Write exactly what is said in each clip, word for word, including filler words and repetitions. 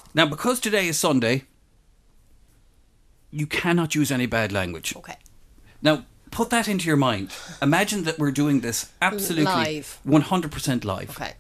Now, because today is Sunday, you cannot use any bad language. Okay. Now, put that into your mind. Imagine that we're doing this absolutely live. one hundred percent live. Okay.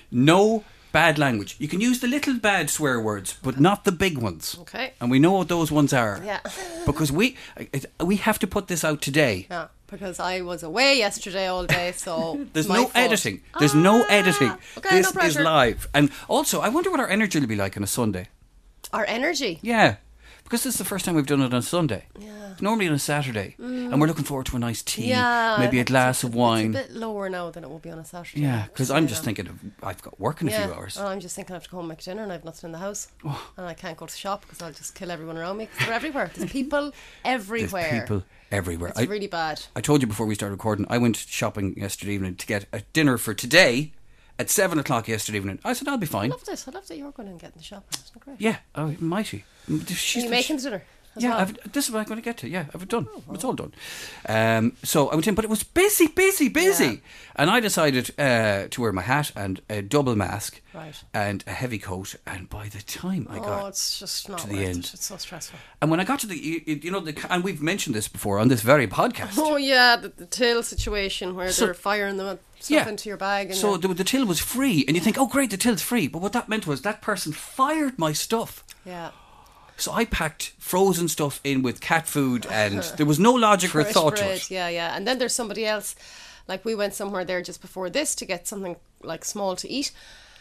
No bad language. You can use the little bad swear words, but okay. not the big ones. Okay. And we know what those ones are. Yeah. Because we it, we have to put this out today. Yeah. Because I was away yesterday all day, so there's my no fault. editing. There's ah, no editing. Okay, this no is pressure. live. And also, I wonder what our energy will be like on a Sunday. Our energy? Yeah. Because this is the first time we've done it on Sunday. Yeah. Normally on a Saturday. Mm. And we're looking forward to a nice tea. Yeah, maybe a glass a, of wine. It's a bit lower now than it will be on a Saturday. Yeah, because I'm just thinking of, I've got work in a yeah. few hours. Well, I'm just thinking I have to go home and make dinner and I have nothing in the house. Oh. And I can't go to shop because I'll just kill everyone around me. Because they're everywhere. There's people everywhere. There's people everywhere. It's I, really bad. I told you before we started recording, I went shopping yesterday evening to get a dinner for today at seven o'clock yesterday evening. I said, I'll be fine. I loved it. I loved that you were going and getting the shop. Isn't it great? Yeah, oh, mighty. She's Are you making the dinner? Yeah, well. I've, this is what I'm going to get to. Yeah, I've done. Oh, well. It's all done. Um, so I went in, but it was busy, busy, busy. Yeah. And I decided uh, to wear my hat and a double mask right. and a heavy coat. And by the time I oh, got it's just not to the worth end, it. It's so stressful. And when I got to the, you, you know, the, and we've mentioned this before on this very podcast. Oh yeah, the, the till situation where so, they're firing them stuff yeah. into your bag. And so the, the till was free, and you think, oh great, the till's free. But what that meant was that person fired my stuff. Yeah. So I packed frozen stuff in with cat food, and there was no logic or thought bread, to it. Yeah, yeah. And then there's somebody else, like we went somewhere there just before this to get something like small to eat.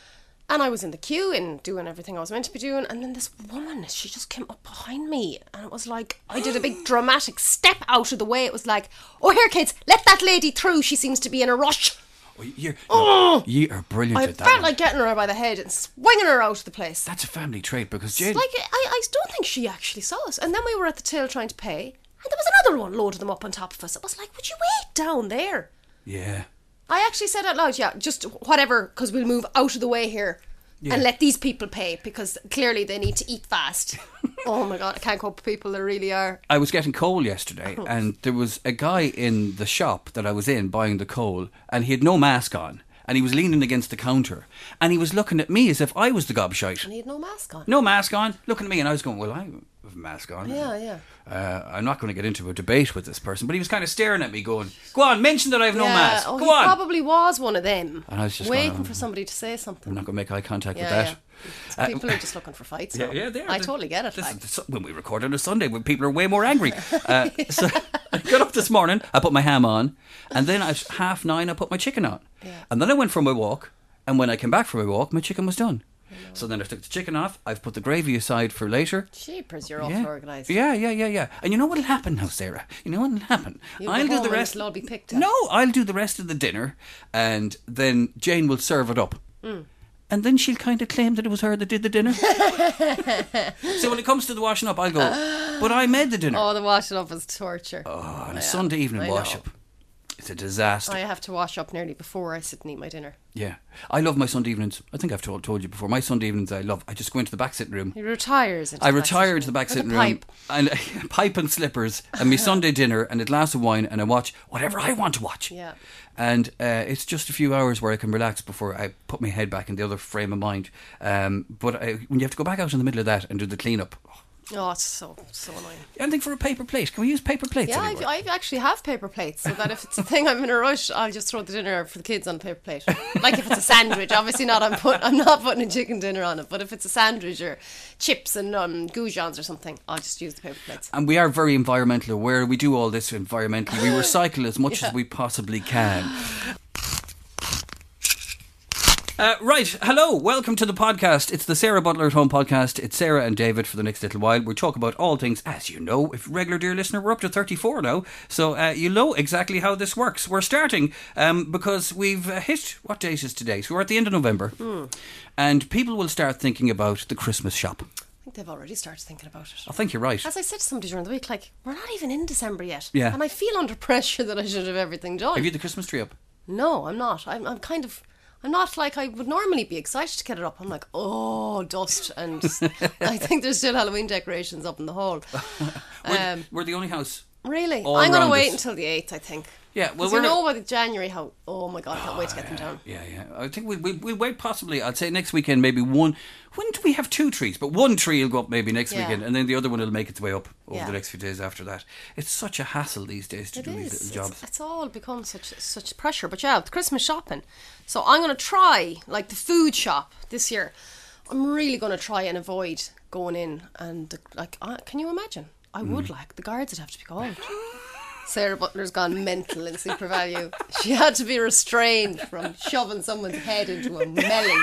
And I was in the queue and doing everything I was meant to be doing. And then this woman, she just came up behind me. And it was like, I did a big dramatic step out of the way. It was like, oh, here, kids, let that lady through. She seems to be in a rush. You're, oh, you are brilliant I at that. I felt one. like getting her by the head and swinging her out of the place. That's a family trait because Jane... Like, I, I don't think she actually saw us. And then we were at the till trying to pay, and there was another one loaded them up on top of us. It was like, would you wait down there? Yeah. I actually said out loud, yeah, just whatever, because we'll move out of the way here. Yeah. And let these people pay, because clearly they need to eat fast. Oh my God, I can't cope with people, there really are. I was getting coal yesterday, and there was a guy in the shop that I was in buying the coal, and he had no mask on, and he was leaning against the counter, and he was looking at me as if I was the gobshite. And he had no mask on. No mask on, looking at me, and I was going, well, I have a mask on. Yeah, yeah. Uh, I'm not going to get into a debate with this person, but he was kind of staring at me going, go on, mention that I have no yeah. mask, oh, go he on. probably was one of them, and I was just waiting going, for somebody to say something. I'm not going to make eye contact yeah, with that. Yeah. Uh, people are just looking for fights. Yeah, now. yeah, they are. I totally get it. This like. is the, when we record on a Sunday, when people are way more angry. Uh, so I got up this morning, I put my ham on, and then at half nine, I put my chicken on. Yeah. And then I went for my walk, and when I came back from my walk, my chicken was done. So then I took the chicken off, I've put the gravy aside for later. Jeepers, you're yeah. awful organised. Yeah, yeah, yeah, yeah. And you know what'll happen now, Sarah? You know what'll happen? You'll I'll do the rest. It'll all be picked up. No, I'll do the rest of the dinner, and then Jane will serve it up. Mm. And then she'll kind of claim that it was her that did the dinner. So when it comes to the washing up, I'll go, but I made the dinner. Oh, the washing up is torture. Oh, on a yeah, Sunday evening I wash know. up. It's a disaster. I have to wash up nearly before I sit and eat my dinner. Yeah. I love my Sunday evenings. I think I've told, told you before. My Sunday evenings I love. I just go into the back sitting room. He retires. Into I the retire back into the back sitting room. room. Pipe. And pipe and slippers and my Sunday dinner and a glass of wine, and I watch whatever I want to watch. Yeah. And uh, it's just a few hours where I can relax before I put my head back in the other frame of mind. Um, but I, when you have to go back out in the middle of that and do the clean up. Oh, it's so so annoying. Anything for a paper plate? Can we use paper plates Yeah, anywhere? I actually have paper plates, so that if it's a thing I'm in a rush, I'll just throw the dinner for the kids on a paper plate. Like if it's a sandwich, obviously not. I'm put. I'm not putting a chicken dinner on it. But if it's a sandwich or chips and um, goujons or something, I'll just use the paper plates. And we are very environmental aware. We do all this environmentally. We recycle as much yeah. as we possibly can. Uh, right, hello, welcome to the podcast. It's the Sarah Butler at Home podcast. It's Sarah and David for the next little while. We'll talk about all things, as you know, if regular dear listener, we're up to thirty-four now, so uh, you know exactly how this works. We're starting um, because we've uh, hit, what date is today? So we're at the end of November, mm. and people will start thinking about the Christmas shop. I think they've already started thinking about it. I think you're right. As I said to somebody during the week, like, we're not even in December yet. Yeah. And I feel under pressure that I should have everything done. Have you the Christmas tree up? No, I'm not. I'm, I'm kind of... I'm not like I would normally be excited to get it up. I'm like, oh, dust. And I think there's still Halloween decorations up in the hall. we're, Um, the, we're the only house. really? All I'm going to around wait us. until the eighth, I think. Yeah, well, 'Cause you we're know by January how, oh my God, I can't wait to get them down. Yeah, yeah. I think we'll, we'll, we'll wait possibly, I'd say next weekend, maybe one. When do we have two trees? But one tree will go up maybe next Yeah. weekend, and then the other one will make its way up over Yeah. the next few days after that. It's such a hassle these days to It do these is. little jobs. It's, it's all become such such pressure. But yeah, with Christmas shopping. So I'm going to try, like the food shop this year. I'm really going to try and avoid going in and, like, uh, can you imagine? I would Mm. like, the guards would have to be called. Sarah Butler's gone mental in Super Value. She had to be restrained from shoving someone's head into a melon.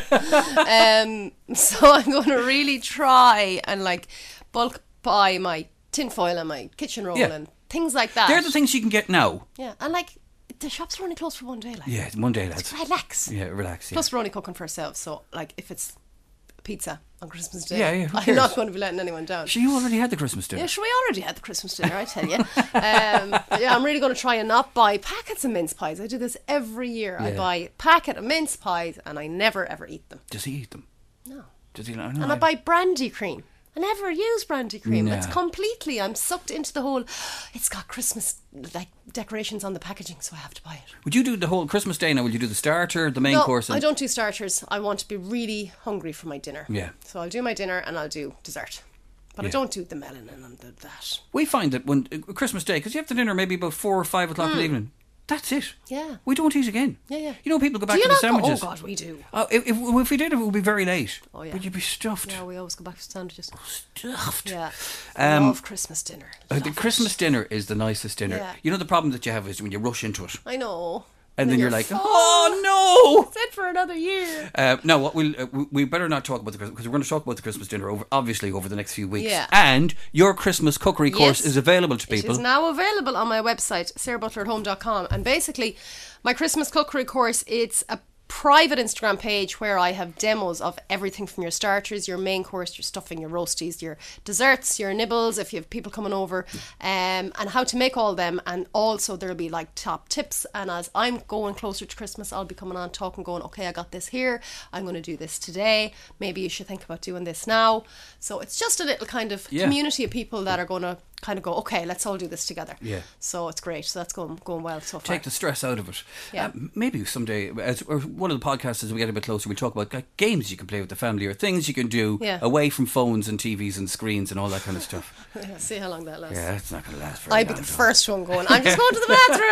um, so I'm going to really try and, like, bulk buy my tinfoil and my kitchen roll Yeah. and things like that. They're the things you can get now. Yeah, and like the shops are only closed for one day. Like, Yeah, one day, lads. relax. Yeah, relax. Yeah. Plus, we're only cooking for ourselves, so like if it's pizza on Christmas Day, Yeah, yeah, who I'm cares? not going to be letting anyone down. So you already had the Christmas dinner. Yeah, sure, we already had the Christmas dinner, I tell you. um, but yeah, I'm really going to try and not buy packets of mince pies. I do this every year. I Yeah. buy a packet of mince pies and I never ever eat them. Does he eat them? No. Does he? No, And I buy brandy cream. I never use brandy cream. No. It's completely, I'm sucked into the whole, it's got Christmas like decorations on the packaging, so I have to buy it. Would you do the whole Christmas day now? Will you do the starter, the main No, course? And I don't do starters. I want to be really hungry for my dinner. Yeah. So I'll do my dinner and I'll do dessert. But I Yeah. don't do the melon and the, that. We find that when uh, Christmas Day, because you have the dinner maybe about four or five o'clock in the evening. That's it. Yeah. We don't eat again. Yeah, yeah. You know, people go back Do you to the not go- sandwiches. Oh God, we do. Oh, if, if, if we did it, it would be very late. Oh, yeah. But you'd be stuffed. Yeah, we always go back to sandwiches. Stuffed. Yeah. Um, Love Christmas dinner. Uh, Love the it. Christmas dinner is the nicest dinner. Yeah. You know, the problem that you have is when you rush into it. I know. And then you're like, full. oh It's it for another year. no! Uh, no, what we'll, uh, we we better not talk about the Christmas, because we're going to talk about the Christmas dinner over, obviously over the next few weeks. Yeah. And your Christmas cookery course Yes. is available to It people. is now available on my website, sarah butler at home dot com. And basically, my Christmas cookery course, it's a private Instagram page where I have demos of everything from your starters, your main course, your stuffing, your roasties, your desserts, your nibbles, if you have people coming over, um, and how to make all them. And also there'll be like top tips. And as I'm going closer to Christmas, I'll be coming on talking, going, okay, I got this here. I'm going to do this today. Maybe you should think about doing this now. So it's just a little kind of Yeah. community of people that are going to kind of go, okay, let's all do this together. Yeah. So it's great. So that's going going well so far. Take the stress out of it. Yeah. Uh, maybe someday, as or one of the podcasts as we get a bit closer, we talk about like, games you can play with the family or things you can do Yeah. away from phones and T Vs and screens and all that kind of stuff. See how long that lasts. Yeah, it's not going to last very I'd be long. the first one going, I'm just going to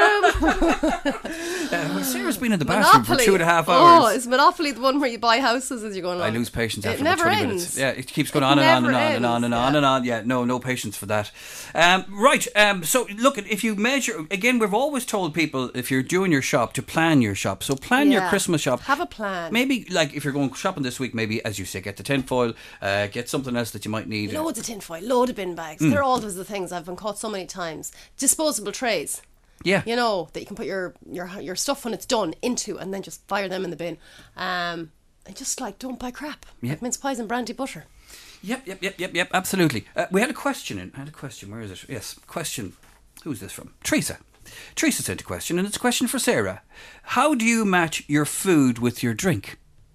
the bathroom. Uh, Sarah's been in the bathroom for Monopoly. two and a half Oh, hours. is Monopoly the one where you buy houses as you're going on? I lose patience It after never about twenty ends. minutes. Yeah, it keeps going It on and on and never on and on and ends, on yeah. and on. Yeah, no, no patience for that. Um, right. Um, so look, if you measure again, we've always told people if you're doing your shop to plan your shop. So plan your Yeah. Christmas shop. Have a plan. Maybe like if you're going shopping this week, maybe as you say, get the tinfoil, uh, get something else that you might need. Loads of tinfoil, load of bin bags. Mm. They're all those the things I've been caught so many times. Disposable trays. Yeah. You know, that you can put your, your your stuff when it's done into and then just fire them in the bin. Um, and just like, don't buy crap. Yeah. Like mince pies and brandy butter. Yep, yep, yep, yep, yep. Absolutely. Uh, we had a question in. I had a question. Where is it? Yes, question. Who's this from? Teresa. Teresa sent a question, and it's a question for Sarah. How do you match your food with your drink?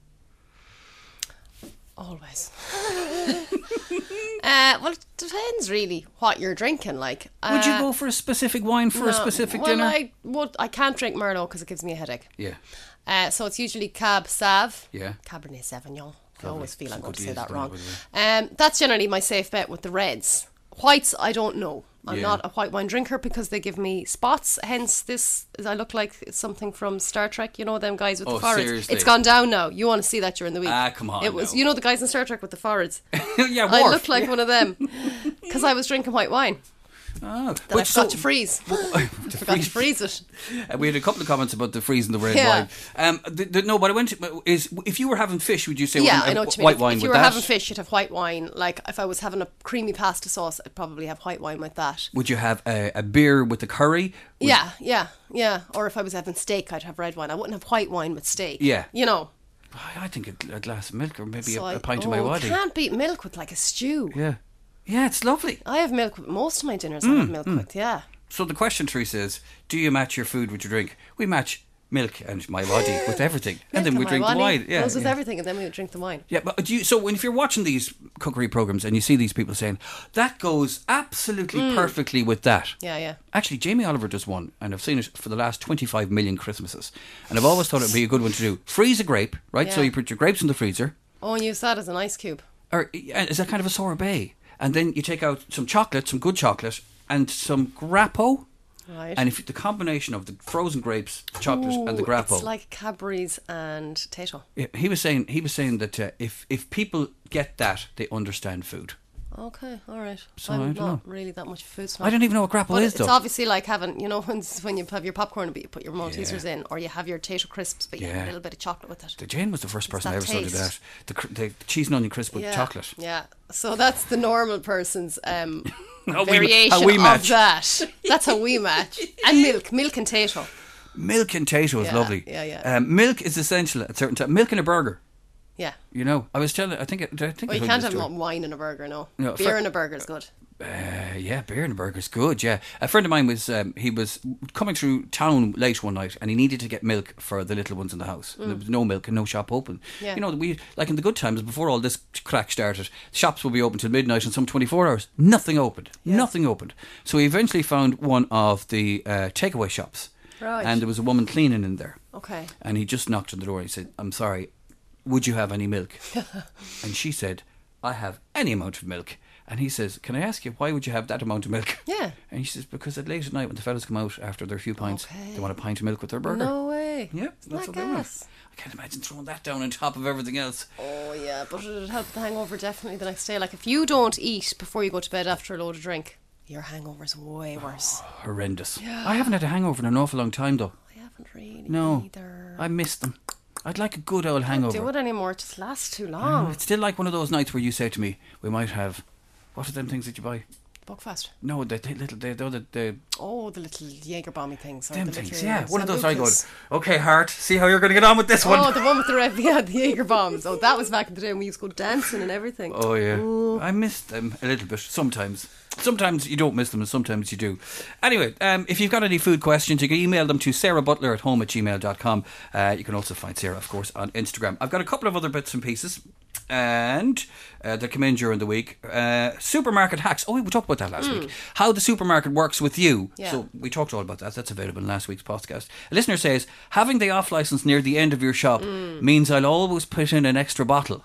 Always. uh, well, it depends really what you're drinking. Like, Would you Uh, go for a specific wine for a no, specific well, dinner? I would. I can't drink Merlot because it gives me a headache. Yeah. Uh, so it's usually Cab Sauv. Yeah. Cabernet Sauvignon. I Lovely. always feel Some I'm going good to say deals that going wrong. with Um, that's generally my safe bet with the reds. Whites, I don't know. I'm Yeah. not a white wine drinker because they give me spots. Hence, this I look like something from Star Trek. You know them guys with Oh, the foreheads. seriously? It's gone down now. You want to see that during the week? Ah, come on It was. now. You know the guys in Star Trek with the foreheads. yeah, I Worf. look like one of them because I was drinking white wine. Oh, That I forgot to freeze. I forgot to freeze it. Uh, we had a couple of comments about the freezing the red Yeah. wine. Um, the, the, no, but I went to, is if you were having fish, would you say Yeah, well, I know uh, what you mean. white If, wine if you with were that? having fish, you'd have white wine. Like if I was having a creamy pasta sauce, I'd probably have white wine with that. Would you have a, a beer with the curry? Would- Yeah, yeah, yeah. Or if I was having steak, I'd have red wine. I wouldn't have white wine with steak. Yeah. You know. I I think a, a glass of milk or maybe So a, I- a pint oh, of my waddy. can't beat milk with like a stew. Yeah. Yeah, it's lovely. I have milk with most of my dinners. I Mm, have milk with, yeah. So the question, Teresa, is do you match your food with your drink? We match milk and my body with everything, and Milk then we my drink the body wine. Yeah, goes with yeah. everything, and then we would drink the wine. Yeah, but do you, so when if you're watching these cookery programs and you see these people saying that goes absolutely perfectly with that. Yeah, yeah. Actually, Jamie Oliver does one, and I've seen it for the last twenty-five million Christmases, and I've always thought it would be a good one to do. Freeze a grape, right? So Yeah. you put your grapes in the freezer, Oh, and use that as an ice cube. or uh, is that kind of a sorbet? And then you take out some chocolate, some good chocolate, and some grappo. Right. And if the combination of the frozen grapes, chocolate, and the Ooh, grappo, It's like Cadbury's and Tato. Yeah, he was saying he was saying that uh, if if people get that, they understand food. Okay, all right. So, I'm I not don't know. really that much of a food snob. I don't even know what grappo But is, it's though. obviously like having, you know, when when you have your popcorn, but you put your Maltesers in, or you have your Tato crisps, but you have Yeah. a little bit of chocolate with it. The Jane was the first person I that ever saw do that. taste. The, cr- the cheese and onion crisp with yeah, chocolate. Yeah. So that's the normal person's um, How we- variation how we match. of that. That's how we match. And milk, milk and Tato. Milk and Tato is Yeah, lovely. yeah, yeah. Um, milk is essential at certain times. Milk in a burger. Yeah. You know, I was telling. I think. I think. Well, I you told can't this have story. wine in a burger, no. No, Beer for- in a burger is good. Uh, yeah, beer in a burger is good. Yeah, a friend of mine was um, he was coming through town late one night, and he needed to get milk for the little ones in the house. And there was no milk and no shop open. Yeah. You know, we like in the good times before all this crack started, shops would be open till midnight and some twenty-four hours. Nothing opened. Nothing opened. So he eventually found one of the uh, takeaway shops, Right. and there was a woman cleaning in there. Okay. And he just knocked on the door and he said, "I'm sorry, would you have any milk?" And she said, "I have any amount of milk." And he says, "Can I ask you, why would you have that amount of milk?" Yeah. And she says, "Because at late at night when the fellas come out after their few pints, Okay. they want a pint of milk with their burger." No way. Yeah, Isn't that's that what they want. gas? I can't imagine throwing that down on top of everything else. Oh yeah, but it'd help the hangover definitely the next day. Like if you don't eat before you go to bed after a load of drink, your hangover's way worse. Horrendous. I haven't had a hangover in an awful long time, though. I haven't really No, either. I miss them. I'd like a good old Don't hangover. do it anymore. It just lasts too Oh, long. it's still like one of those nights where you say to me, "We might have." What are them things that you buy? Buckfast. No, the, the little, the, the, the, the Oh, the little Jaeger bomby things. Or them the things. little Yeah, one of those. I go, Sambucas. "Okay, heart, see how you're going to get on with this one." Oh, the one with the red, yeah, the Jaeger bombs. Oh, that was back in the day when we used to go dancing and everything. Oh yeah, I miss them a little bit sometimes. Sometimes you don't miss them and sometimes you do. Anyway, um, if you've got any food questions, you can email them to sarah butler at home at gmail dot com. Uh, you can also find Sarah, of course, on Instagram. I've got a couple of other bits and pieces and uh, that come in during the week. Uh, supermarket hacks. Oh, we talked about that last week. How the supermarket works with you. Yeah. So we talked all about that. That's available in last week's podcast. A listener says, having the off licence near the end of your shop means I'll always put in an extra bottle.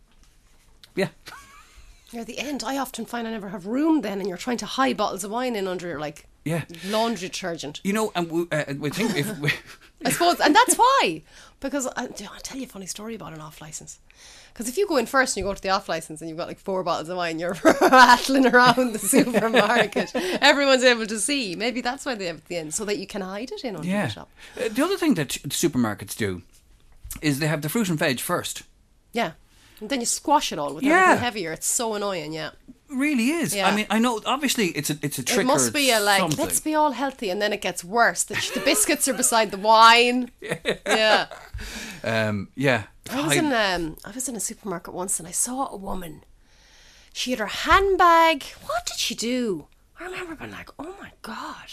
Yeah. Near the end, I often find I never have room then, and you're trying to hide bottles of wine in under your like Yeah. laundry detergent. You know, and we, uh, we think if we, I suppose, and that's why. Because I, I'll tell you a funny story about an off license. Because if you go in first and you go to the off license and you've got like four bottles of wine, you're rattling around the supermarket. Everyone's able to see. Maybe that's why they have it at the end, so that you can hide it in under yeah. the shop. Uh, the other thing that supermarkets do is they have the fruit and veg first. Yeah. And then you squash it all with Yeah. everything heavier. It's so annoying, yeah. Really is. Yeah. I mean, I know. Obviously, it's a it's a trick. It must or be a like, something. let's be all healthy, and then it gets worse. The, the biscuits are beside the wine. Yeah. Um, yeah. I was Hide- in um, I was in a supermarket once, and I saw a woman. She had her handbag. What did she do? I remember being like, "Oh my god!"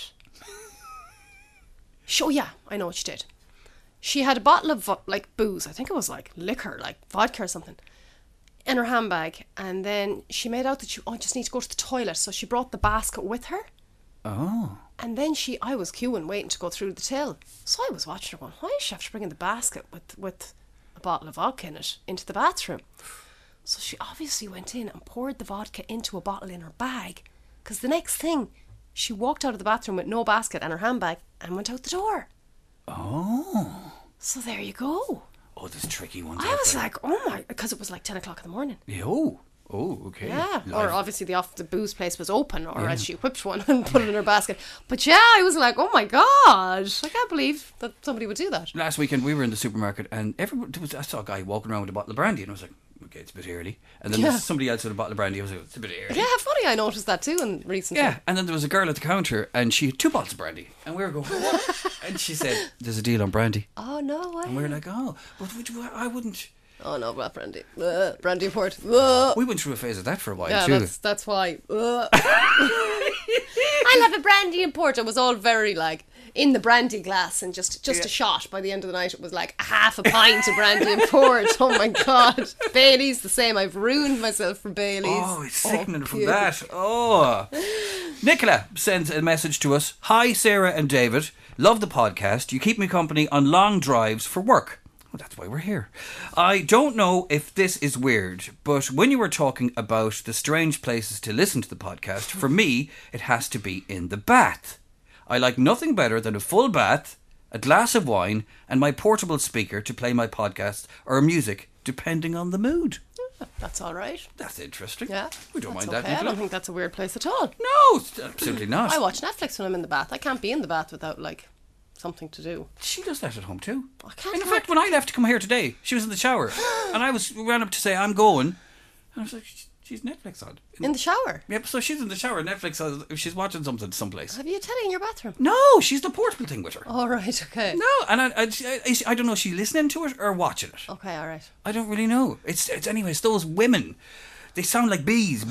She, oh yeah, I know what she did. She had a bottle of vo- like booze. I think it was like liquor, like vodka or something, in her handbag, and then she made out that she, oh, I just need to go to the toilet, so she brought the basket with her. Oh. And then she, I was queuing, waiting to go through the till. So I was watching her going, why does she have to bring in the basket with, with a bottle of vodka in it into the bathroom? So she obviously went in and poured the vodka into a bottle in her bag. Because the next thing, she walked out of the bathroom with no basket and her handbag and went out the door. Oh. So there you go. Oh, there's tricky ones. I out was there. like, oh my, because it was like ten o'clock in the morning. Yeah, oh. Oh, okay. Yeah, Live. or obviously the off the booze place was open, or else she whipped one and put it in her basket. But yeah, I was like, oh my god, I can't believe that somebody would do that. Last weekend we were in the supermarket and everyone there was, I saw a guy walking around with a bottle of brandy and I was like, okay, it's a bit early. And then Yeah. there was somebody else with a bottle of brandy. I was like, it's a bit early. Yeah, funny, I noticed that too in recently. Yeah, and then there was a girl at the counter and she had two bottles of brandy. And we were going, what? And she said, there's a deal on brandy. Oh no way. And we were like, oh, but would you, I wouldn't. Oh no, not brandy. Ugh, brandy port. Ugh. We went through a phase of that for a while Yeah, too. that's that's why. Ugh. I'll have a brandy and port. It was all very like in the brandy glass and just just Yeah. a shot. By the end of the night, it was like a half a pint of brandy and port. Oh my God. Bailey's the same. I've ruined myself for Bailey's. Oh, it's sickening from puke. that. Oh. Nicola sends a message to us. Hi, Sarah and David. Love the podcast. You keep me company on long drives for work. Well, that's why we're here. I don't know if this is weird, but when you were talking about the strange places to listen to the podcast, for me, it has to be in the bath. I like nothing better than a full bath, a glass of wine, and my portable speaker to play my podcast or music, depending on the mood. That's all right. That's interesting. Yeah. We don't that's mind okay. that, I Nicola. don't think that's a weird place at all. No, it's absolutely not. I watch Netflix when I'm in the bath. I can't be in the bath without, like, something to do. She does that at home too. I can't In work. fact, when I left to come here today, she was in the shower, and I was ran up to say I'm going, and I was like, "She's Netflix on." In the shower? Yep. So she's in the shower. Netflix. On, she's watching something someplace. Have you a telly in your bathroom? No, she's the portable thing with her. All right, okay. No, and I, I, I, I don't know. Is she listening to it or watching it? Okay, all right. I don't really know. It's, it's anyways. Those women, they sound like bees.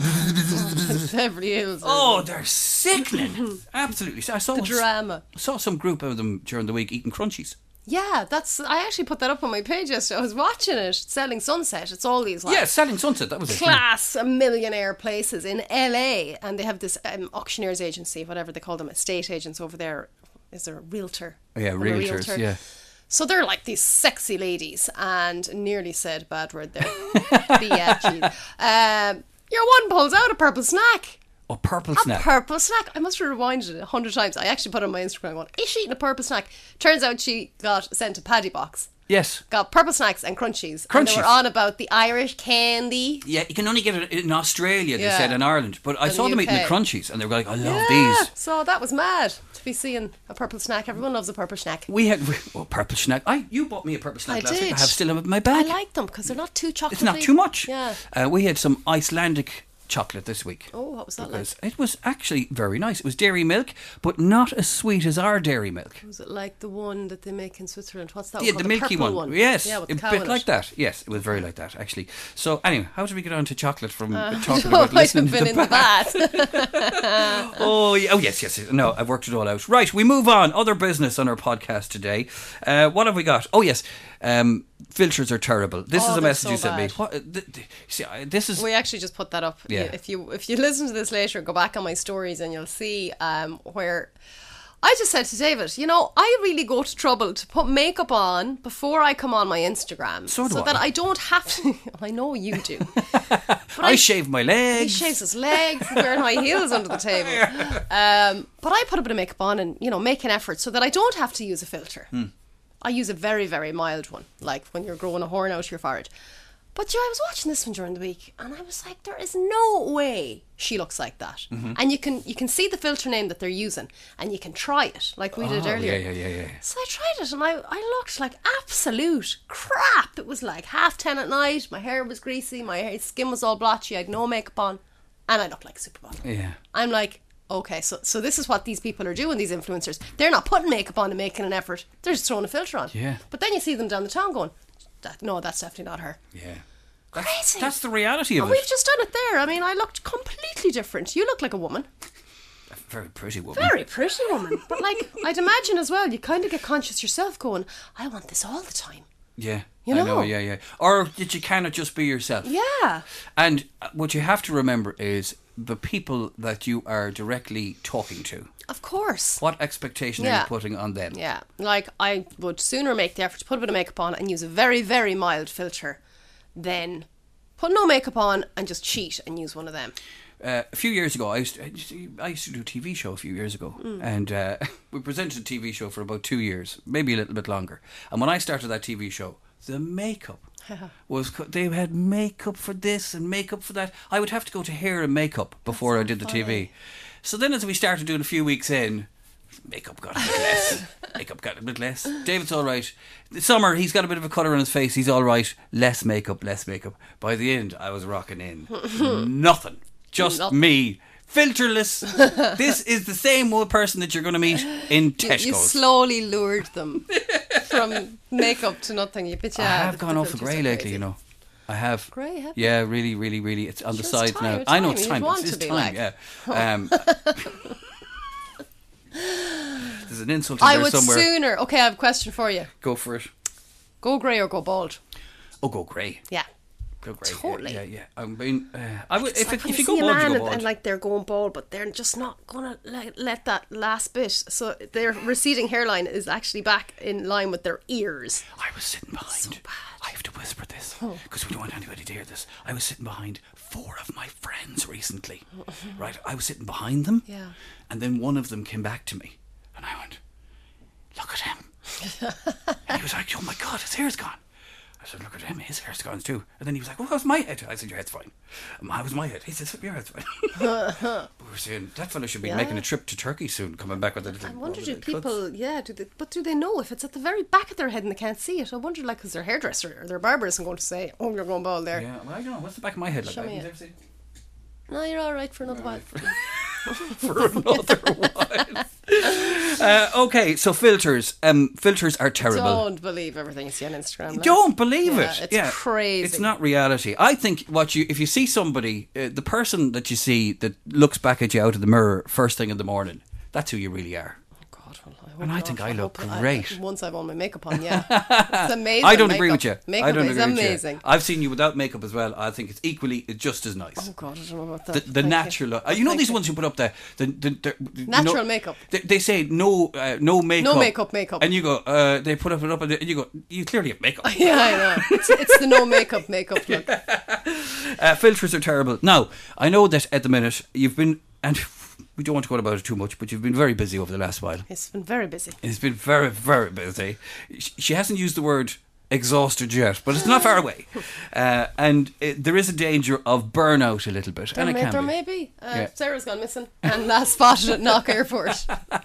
Beverly Hills. Oh, they're sickening. Absolutely. I saw The drama. I saw some group of them during the week eating crunchies. Yeah, that's. I actually put that up on my page yesterday. I was watching it, Selling Sunset. It's all these like Yeah, selling sunset. That was it. class millionaire places in L A, and they have this um, auctioneers agency, whatever they call them, estate agents over there. Is there a realtor? Yeah, I'm a realtors. realtor. Yeah. So they're like these sexy ladies, and nearly said a bad word there. Biatches. Um, your one pulls out a purple snack. Oh, purple A snack. purple snack. I must have rewinded it a hundred times. I actually put it on my Instagram going, is she eating a purple snack? Turns out she got sent a paddy box. Yes. Got purple snacks and crunchies. And they Crunchies. were on about the Irish candy. Yeah, you can only get it in Australia, they Yeah. said, in Ireland. But I In saw the them eating the U K. crunchies, and they were like, I love Yeah, these. so that was mad to be seeing a purple snack. Everyone loves a purple snack. We had oh, purple snack. I You bought me a purple snack I last week. did. I have still them in my I bag. like them because they're not too chocolatey. It's not too much. Yeah. Uh, we had some Icelandic chocolate this week. Oh, what was that Because like? it was actually very nice. It was dairy milk, but not as sweet as our dairy milk. Was it like the one that they make in Switzerland? What's that Yeah, one the called? milky purple one. Yes, Yeah, with a the cow bit in like it. that. Yes, it was very like that, actually. So, anyway, how did we get on to chocolate from Uh, talking no, about I listening have to been the in the bath? bath. Oh, yeah. Oh, yes, yes, yes. No, I've worked it all out. Right, we move on. Other business on our podcast today. Uh, what have we got? Oh, yes. Um, filters are terrible. This Oh, is a they're message so you sent me. bad. What, uh, th- th- see, I- this is... We actually just put that up. Yeah. If you if you listen to this later, go back on my stories and you'll see um, where I just said to David, you know, I really go to trouble to put makeup on before I come on my Instagram, So do that I. I don't have to. I know you do. But I, shave my He legs. shaves his legs, wearing high heels under the table. Um, but I put a bit of makeup on and, you know, make an effort so that I don't have to use a filter. Hmm. I use a very, very mild one, like when you're growing a horn out your forehead. But yeah, I was watching this one during the week, and I was like, there is no way she looks like that. Mm-hmm. And you can you can see the filter name that they're using, and you can try it, like we did Oh, earlier. yeah, yeah, yeah, yeah. So I tried it, and I, I looked like absolute crap. It was like half ten at night, my hair was greasy, my hair, skin was all blotchy, I had no makeup on, and I looked like a supermodel. Yeah. I'm like, okay, so so this is what these people are doing, these influencers. They're not putting makeup on and making an effort. They're just throwing a filter on. Yeah. But then you see them down the town going, that, no, that's definitely not her. Yeah. That's, Crazy. that's the reality of And it. we've just done it there. I mean, I looked completely different. You look like a woman. A very pretty woman. Very pretty woman. But like, I'd imagine as well, you kind of get conscious yourself going, I want this all the time. Yeah. You I know? know, yeah, yeah. Or that you cannot just be yourself. Yeah. And what you have to remember is the people that you are directly talking to. Of course. What expectation are Yeah. you putting on them? Yeah. Like, I would sooner make the effort to put a bit of makeup on and use a very, very mild filter than put no makeup on and just cheat and use one of them. Uh, a few years ago, I used, to, I used to I used to do a T V show a few years ago, Mm. and uh, we presented a T V show for about two years, maybe a little bit longer. And when I started that T V show, the makeup was co- they had makeup for this and makeup for that. I would have to go to hair and makeup before I did the T V. So then, as we started doing a few weeks in, makeup got a bit less. Makeup got a bit less. David's all right. The summer, he's got a bit of a colour on his face. He's all right. Less makeup, less makeup. By the end, I was rocking in nothing. Just Nothing. me. Filterless. This is the same old person that you're going to meet in You, Tesco's. you slowly lured them from makeup to nothing. You bet you I had have the- gone the off a filters grey are lately, crazy. you know. I have. Grey, have you? Yeah, really, really, really. It's on the Sure, it's sides time, now. it's I know time. it's You'd time. want It's, to it's be time, like- yeah. Um, there's there's an insult in I there would somewhere. sooner. Okay, I have a question for you. Go for it. Go grey or go bald? Oh, go grey. Yeah. Go grey. Totally. Yeah, yeah. I mean, uh, I would, It's if, like it, when if you you go see a bald, man you go and, bald. and like they're going bald, but they're just not gonna let, let that last bit. So their receding hairline is actually back in line with their ears. I was sitting behind. So bad. I have to whisper this Oh. because we don't want anybody to hear this. I was sitting behind four of my friends recently. Right, I was sitting behind them. Yeah. And then one of them came back to me, and I went, "Look at him." And he was like, "Oh my God, his hair's gone." I said, "Look at him, his hair's gone too." And then he was like, "Well, how's my head?" I said, "Your head's fine." Um, How was my head? He said, "Your head's fine." But we were saying that fella should be Yeah. making a trip to Turkey soon, coming back with a little. I wonder, with do little cuts. people, yeah, do they, but do they know if it's at the very back of their head and they can't see it? I wonder, like, because their hairdresser or their barber isn't going to say, "Oh, you're going bald there." Yeah, well, I don't know. What's the back of my head like? Show Have me you it. ever seen? No, you're all right for another while. For another while. Uh, okay, so filters. Um, filters are terrible. Don't believe everything you see on Instagram. like. Don't believe Yeah, it. it's yeah, crazy. It's not reality. I think what you, if you see somebody, uh, the person that you see that looks back at you out of the mirror first thing in the morning, that's who you really are. God, well, I hope And I not. think I look hope- I- great. once I've all my makeup on, yeah. It's amazing. I don't makeup. agree with you. Makeup I don't is agree amazing. with you. I've seen you without makeup as well. I think it's equally it's just as nice. Oh God, I don't know about that. The, the Thank natural you. look. Uh, you know Thank these you. ones you put up there. The, the, the, you Natural know, makeup. They, they say no, uh, no makeup. No makeup, makeup. And you go. Uh, they put up it up, and you go. You clearly have makeup. Yeah, I know. It's, it's the no makeup makeup look. Uh, filters are terrible. Now, I know that at the minute you've been, and we don't want to go on about it too much, but you've been very busy over the last while. It's been very busy. It's been very, very busy. Sh- She hasn't used the word exhausted yet, but it's not far away. Uh, and it, there is a danger of burnout a little bit. There, and it may, can there be. may be. Uh, Yeah. Sarah's gone missing and last spotted at Knock Airport.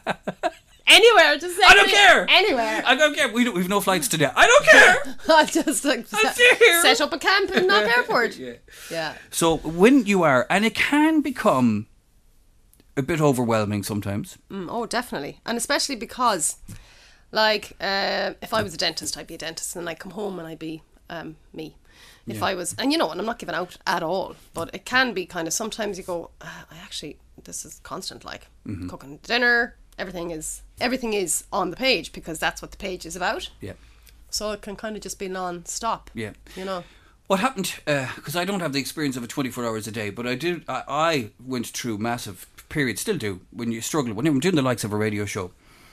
Anywhere, just say I don't any- care. Anywhere. I don't care. We don't, we've no flights today. I don't care. I'll just like I'm set, here. set up a camp in Knock Airport. Yeah. Yeah. So when you are, and it can become a bit overwhelming sometimes. Mm, oh, definitely. And especially because, like, uh, if I was a dentist, I'd be a dentist, and I'd come home and I'd be um, me. If Yeah. I was, and you know, and I'm not giving out at all, but it can be kind of, sometimes you go, uh, I actually, this is constant, like, Mm-hmm. cooking dinner, everything is, everything is on the page, because that's what the page is about. Yeah. So it can kind of just be non-stop. Yeah. You know? What happened, because I don't have the experience of it twenty-four hours a day, but I did. I, I went through massive periods, still do, when you struggle. When I'm doing the likes of a radio show,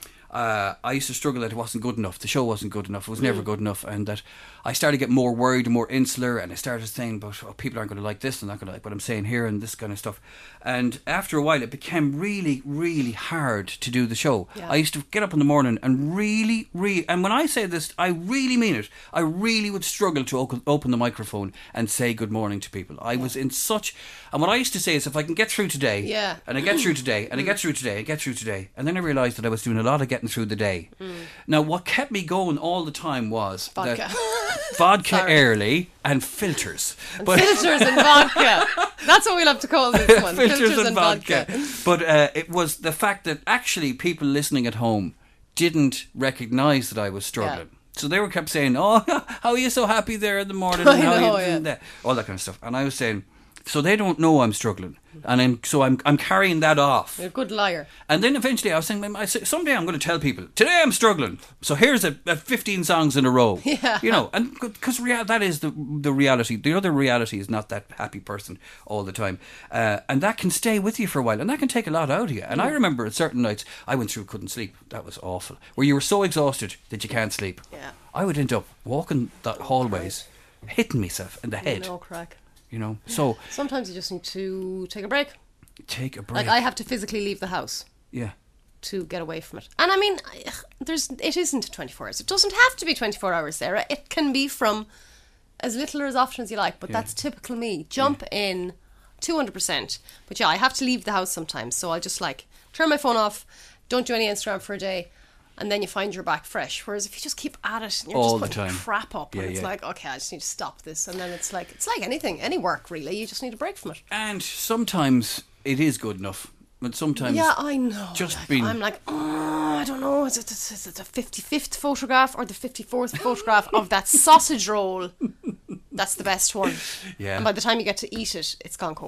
uh, I used to struggle that it wasn't good enough. The show wasn't good enough. It was never good enough. And that I started getting more worried and more insular. And I started saying, but oh, people aren't going to like this. They're not going to like what I'm saying here and this kind of stuff. And after a while, it became really, really hard to do the show. Yeah. I used to get up in the morning and really, really, and when I say this, I really mean it. I really would struggle to open, open the microphone and say good morning to people. I was in such, and what I used to say is, if I can get through today, Yeah. and I get through today, and I get through today, I get through today, and then I realised that I was doing a lot of getting through the day. Now, what kept me going all the time was Vodka. that vodka Sorry. early and filters. But Filters and vodka. That's what we'll have to call this one. filters, and, vodka. But uh, it was the fact that actually people listening at home didn't recognise that I was struggling. Yeah. So they were kept saying, "Oh, how are you so happy there in the morning?" I and how know, you yeah. that, all that kind of stuff. And I was saying, so they don't know I'm struggling, and I'm so I'm I'm carrying that off. You're a good liar. And then eventually I was saying, I said, someday I'm going to tell people, today I'm struggling. So here's a, a fifteen songs in a row. Yeah. You know, and because rea- that is the the reality. The other reality is not that happy person all the time. Uh, and that can stay with you for a while. And that can take a lot out of you. And I remember at certain nights, I went through, couldn't sleep. That was awful. Where you were so exhausted that you can't sleep. Yeah. I would end up walking the hallways, hitting myself in the head. No crack. You know, so Sometimes you just need to take a break. take a break. Like I have to physically leave the house yeah. to get away from it. And I mean, I- there's it isn't twenty-four hours. It doesn't have to be twenty-four hours, Sarah. It can be from as little or as often as you like, but Yeah. that's typical me. Jump in two hundred percent. But yeah, I have to leave the house sometimes. So I'll just like turn my phone off, don't do any Instagram for a day, and then you find you're back fresh. Whereas if you just keep at it and you're All just the putting time. crap up, Yeah, and it's yeah. like, okay, I just need to stop this. And then it's like, it's like anything, any work really. You just need a break from it. And sometimes it is good enough. But sometimes Yeah, I know. just like, being- I'm like, oh, I don't know. Is it, is it the fifty-fifth photograph or the fifty-fourth photograph of that sausage roll? That's the best one. Yeah. And by the time you get to eat it, it's gone cold.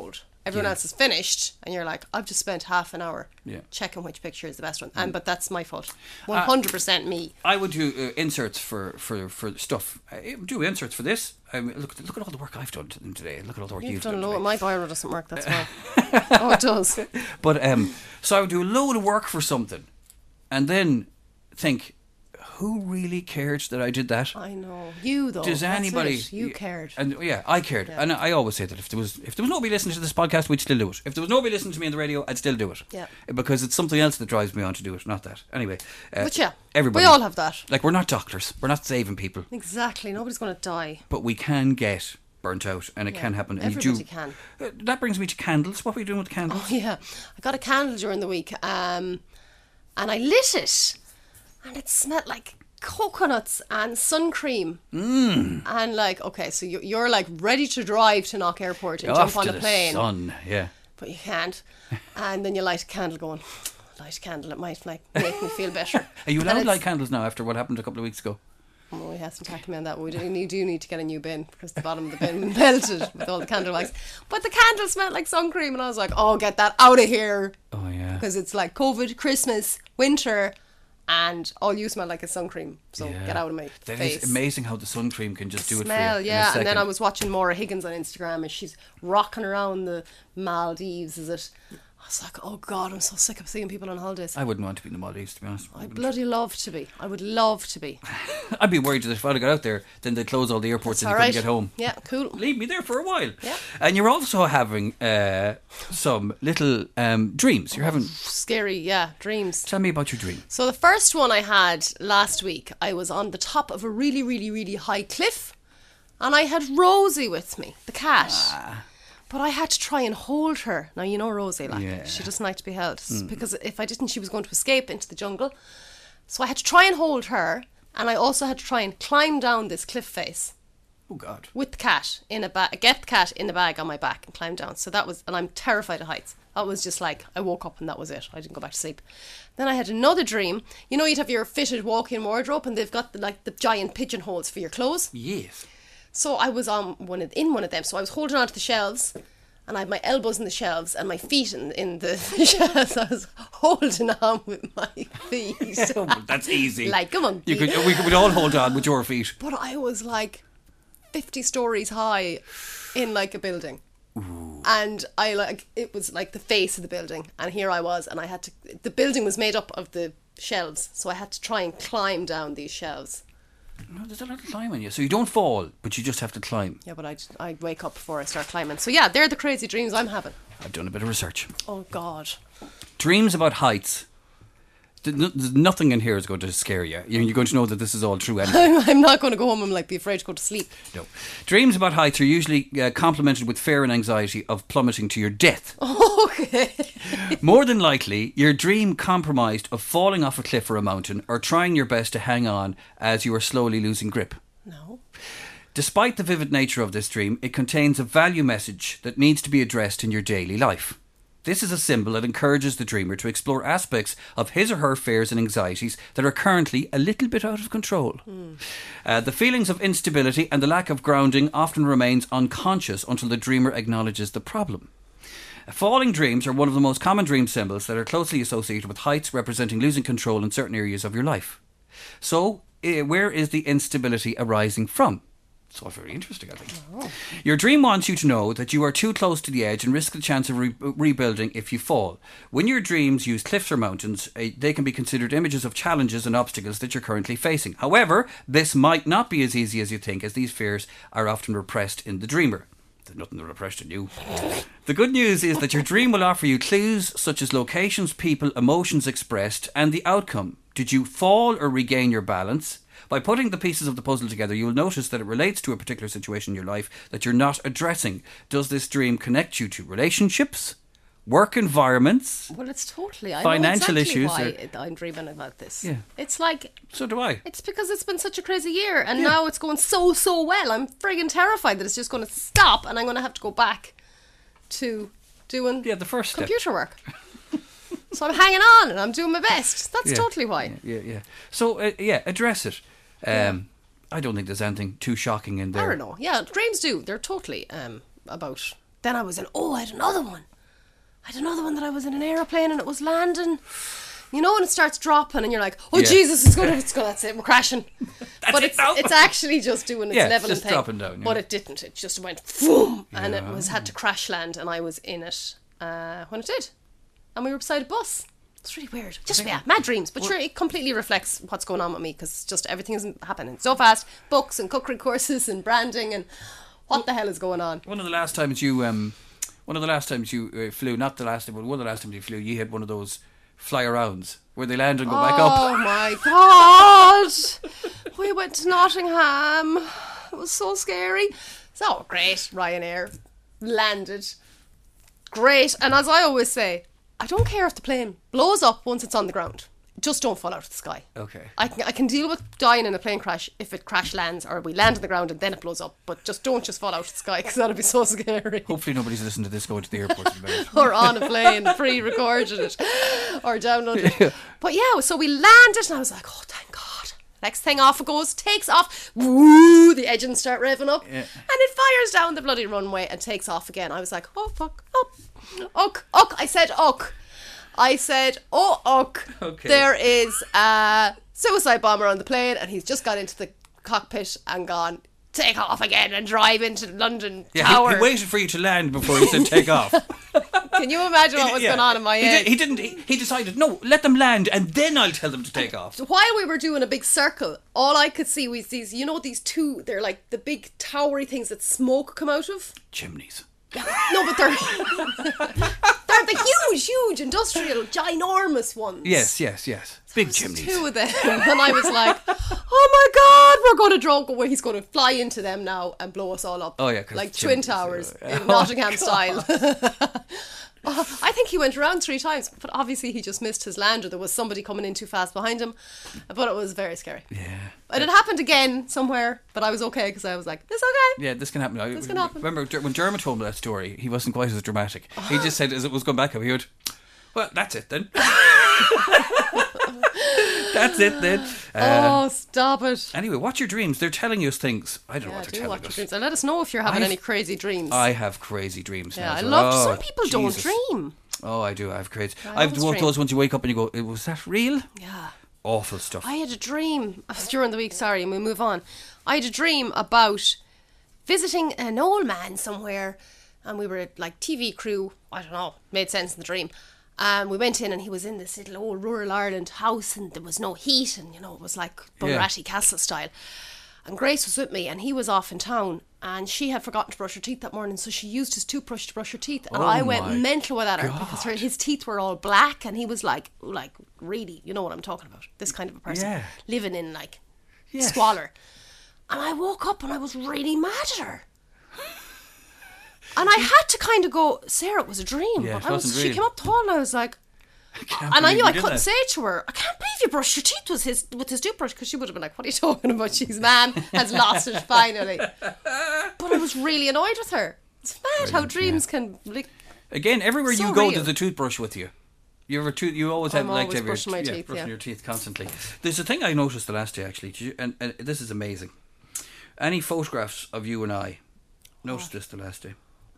Everyone Yeah. else is finished, and you're like, I've just spent half an hour Yeah. checking which picture is the best one. And but that's my fault. One hundred percent me. I would do uh, inserts for, for, for stuff. I do inserts for this. I mean, look, look at all the work I've done to- today. Look at all the work you've, You've done. done a today. lot. My biro doesn't work. That's why. Oh, it does. But um, so I would do a load of work for something, and then think, who really cared that I did that? I know you though. Does That's anybody? it. You cared. And yeah, I cared, Yeah. and I always say that if there was if there was nobody listening to this podcast, we'd still do it. If there was nobody listening to me on the radio, I'd still do it. Yeah. Because it's something else that drives me on to do it, not that. Anyway, uh, But yeah, everybody, we all have that. Like, we're not doctors, we're not saving people, Exactly. Nobody's going to die. but we can get burnt out, and it Yeah. can happen. And Everybody you do, can. Uh, that brings me to candles. What were you doing with candles? Oh yeah, I got a candle during the week, um, and I lit it, and it smelled like coconuts and sun cream. Mm. And like, okay, so you- you're like ready to drive to Knock Airport and Off jump on to a the plane, sun, yeah. but you can't. And then you light a candle, going, light a candle. It might like make me feel better. Are you And allowed to it's- light candles now after what happened a couple of weeks ago? Oh, he hasn't tackled me on that. We do need, do need to get a new bin because the bottom of the bin melted with all the candle wax. But the candle smelled like sun cream, and I was like, "Oh, get that out of here!" Oh yeah. Because it's like COVID, Christmas, winter, and all you smell like is sun cream. So Yeah. get out of my That face. is amazing how the sun cream can just do it Smell, for you. yeah. In a And then second. I was watching Maura Higgins on Instagram, and she's rocking around the Maldives. Is it? I was like, oh God, I'm so sick of seeing people on holidays. I wouldn't want to be in the Maldives, to be honest. I bloody love to be. I would love to be. I'd be worried that if I'd got out there, then they'd close all the airports and All you right. couldn't get home. Yeah, cool. Leave me there for a while. Yeah. And you're also having uh, some little um, dreams. You're having. Scary, yeah. Dreams. Tell me about your dream. So the first one I had last week, I was on the top of a really, really, really high cliff, and I had Rosie with me, the cat. Ah. But I had to try and hold her. Now, you know Rosie, like, Yeah. she doesn't like to be held. Because if I didn't, she was going to escape into the jungle. So I had to try and hold her, and I also had to try and climb down this cliff face Oh God. with the cat in a bag, get the cat in the bag on my back and climb down. So that was, and I'm terrified of heights. That was just like, I woke up and that was it. I didn't go back to sleep. Then I had another dream. You know, you'd have your fitted walk-in wardrobe, and they've got the, like the giant pigeonholes for your clothes. Yes. So I was on one of, in one of them. So I was holding on to the shelves, and I had my elbows in the shelves and my feet in, in the shelves. I was holding on with my feet. Oh, well, that's easy. Like, come on. You could, we could all hold on with your feet. But I was like fifty stories high in like a building. And I like, it was like the face of the building. And here I was, and I had to, the building was made up of the shelves. So I had to try and climb down these shelves. No, there's a lot of climbing you. So you don't fall, but you just have to climb. Yeah, but I'd, I'd wake up before I start climbing. So yeah, they're the crazy dreams I'm having. I've done a bit of research. Oh God. Dreams about heights. Th- no- there's Nothing in here is going to scare you. You- You're going to know that this is all true anyway. I'm, I'm not going to go home and like be afraid to go to sleep. No. Dreams about heights are usually uh, complemented with fear and anxiety of plummeting to your death. Okay. More than likely, your dream compromised of falling off a cliff or a mountain or trying your best to hang on as you are slowly losing grip. No. Despite the vivid nature of this dream, it contains a value message that needs to be addressed in your daily life. This is a symbol that encourages the dreamer to explore aspects of his or her fears and anxieties that are currently a little bit out of control. Mm. Uh, the feelings of instability and the lack of grounding often remains unconscious until the dreamer acknowledges the problem. Falling dreams are one of the most common dream symbols that are closely associated with heights, representing losing control in certain areas of your life. So, uh, where is the instability arising from? It's all very interesting, I think. Oh. Your dream wants you to know that you are too close to the edge and risk the chance of re- rebuilding if you fall. When your dreams use cliffs or mountains, uh, they can be considered images of challenges and obstacles that you're currently facing. However, this might not be as easy as you think, as these fears are often repressed in the dreamer. There's nothing repressed in you. The good news is that your dream will offer you clues such as locations, people, emotions expressed, and the outcome. Did you fall or regain your balance? By putting the pieces of the puzzle together, you'll notice that it relates to a particular situation in your life that you're not addressing. Does this dream connect you to relationships, work environments? Well, it's totally. I Financial know exactly issues why are- it- I'm dreaming about this. Yeah. It's like, So do I. it's because it's been such a crazy year, and now it's going so, so well. I'm friggin' terrified that it's just going to stop, and I'm going to have to go back to doing Yeah, the first step. computer work. So I'm hanging on, and I'm doing my best. That's Yeah. totally why. Yeah, yeah. So, uh, yeah, address it. Um, I don't think there's anything too shocking in there. I don't know. Yeah, dreams do. They're totally um, about then I was in, oh, I had another one. I had another one that I was in an aeroplane and it was landing. You know when it starts dropping and you're like, oh, yeah. Jesus, it's going to, it's going to, that's it, we're crashing. That's but it it's now. it's actually just doing its yeah, leveling it's just thing. dropping down. Yeah. But it didn't. It just went, boom, and Yeah. it was had to crash land and I was in it uh, when it did. And we were beside a bus. It's really weird. Just, yeah, mad dreams. But sure, it completely reflects what's going on with me because just everything isn't happening so fast. Books and cookery courses and branding and what well, the hell is going on? One of the last times you, um, one of the last times you uh, flew, not the last time, but one of the last times you flew, you had one of those fly-arounds where they land and go oh back up. Oh my God! We went to Nottingham. It was so scary. So great, Ryanair landed. Great. And as I always say, I don't care if the plane blows up once it's on the ground. Just don't fall out of the sky. Okay. I can, I can deal with dying in a plane crash if it crash lands or we land on the ground and then it blows up. But just don't just fall out of the sky because that'll be so scary. Hopefully nobody's listening to this going to the airport. Or on a plane, pre-recorded it. Or downloaded it. But yeah, so we landed and I was like, oh, thank God. Next thing, off it goes, takes off. Woo! The engines start revving up. Yeah. And it fires down the bloody runway and takes off again. I was like, oh, fuck. Oh, uck, uck. I said, uck. I said, oh, uck. Okay. There is a suicide bomber on the plane and he's just got into the cockpit and gone, take off again and drive into London yeah, Tower. He, he waited for you to land before he said take off. Can you imagine what was yeah. going on in my he head? Did, he didn't. He, he decided, no, let them land and then I'll tell them to take off. While we were doing a big circle, all I could see was these, you know, these two, they're like the big towery things that smoke come out of. Chimneys. Yeah. No, but they're they're the huge, huge industrial, ginormous ones. Yes, yes, yes. So big chimneys. Two of them, and I was like, "Oh my God, we're going to drop away. He's going to fly into them now and blow us all up." Oh yeah, like twin towers in oh Nottingham style. I think he went around three times, but obviously he just missed his land, or there was somebody coming in too fast behind him. But it was very scary. Yeah. And it happened again somewhere, but I was okay because I was like, "It's okay." Yeah, this can happen. This can happen. Remember when Dermot told me that story? He wasn't quite as dramatic. He just said as it was going back up, he would, well, that's it then. That's it then. Uh, oh, stop it. Anyway, watch your dreams. They're telling us things. I don't yeah, know what they're do telling watch us. Your dreams. And let us know if you're having I've, any crazy dreams. I have crazy dreams. Yeah, now I well. love. Oh, some people Jesus. don't dream. Oh, I do. I have crazy. I I've one of those ones you wake up and you go, was that real? Yeah. Awful stuff. I had a dream during the week. Sorry, and we move on. I had a dream about visiting an old man somewhere, and we were like T V crew. I don't know. Made sense in the dream. And we went in and he was in this little old rural Ireland house and there was no heat and, you know, it was like Bunratty yeah. Castle style. And Grace was with me and he was off in town and she had forgotten to brush her teeth that morning, so she used his toothbrush to brush her teeth. And oh I went mental with at her God. because her, his teeth were all black and he was like, like really, you know what I'm talking about, this kind of a person. Yeah. Living in like yes. squalor. And I woke up and I was really mad at her. And I had to kind of go, Sarah, it was a dream. Yeah, but I was, real. She came up tall and I was like, I and I knew I couldn't that. say to her, I can't believe you brushed your teeth with his with his toothbrush, because she would have been like, what are you talking about? She's man has lost it finally. But I was really annoyed with her. It's mad Brilliant, how dreams yeah. can like, again, everywhere so you go real. There's a toothbrush with you. You ever tooth, you always have I'm like always to have brushing your, my yeah, teeth, brushing yeah. your teeth constantly. There's a thing I noticed the last day actually, Did you, and, and this is amazing. Any photographs of you and I, noticed oh. this the last day.